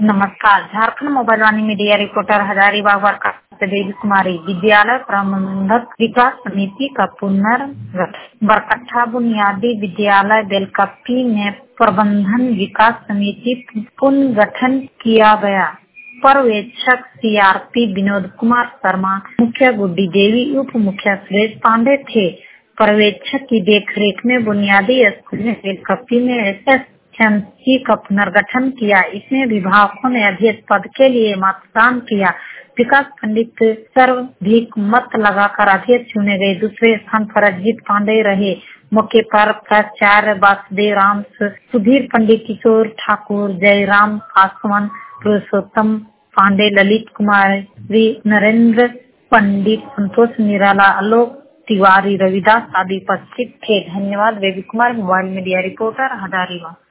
नमस्कार। Jharkhand mobile Vani media reporter Hazaribagh से देवी कुमारी। विद्यालय प्रबंधक विकास समिति का पुनर्गठन। बरकट्ठा बुनियादी विद्यालय बेलकप्पी में प्रबंधन विकास समिति पुनर्गठन किया गया। पर्यवेक्षक सीआरपी विनोद कुमार शर्मा, मुखिया गुड्डी देवी, उप मुखिया सुरेश पांडे थे। पर्यवेक्षक की देखरेख में बुनियादी स्कूल में बेलकप्पी में एसएमसी का पुनर्गठन किया। इसमें विभागों ने अध्यक्ष पद के लिए मतदान किया। विकास पंडित सर्वाधिक मत लगाकर अध्यक्ष चुने गए। दूसरे स्थान पर अजीत पांडे रहे। मौके पर प्राचार्य वासुदेव राम, सुधीर पंडित, किशोर ठाकुर, जयराम पासवान, पुरुषोत्तम पांडे, ललित कुमारी, नरेंद्र पंडित, संतोष निराला, आलोक तिवारी, रविदास आदि उपस्थित थे। धन्यवाद। Baby Kumar, mobile media reporter, Hazaribagh.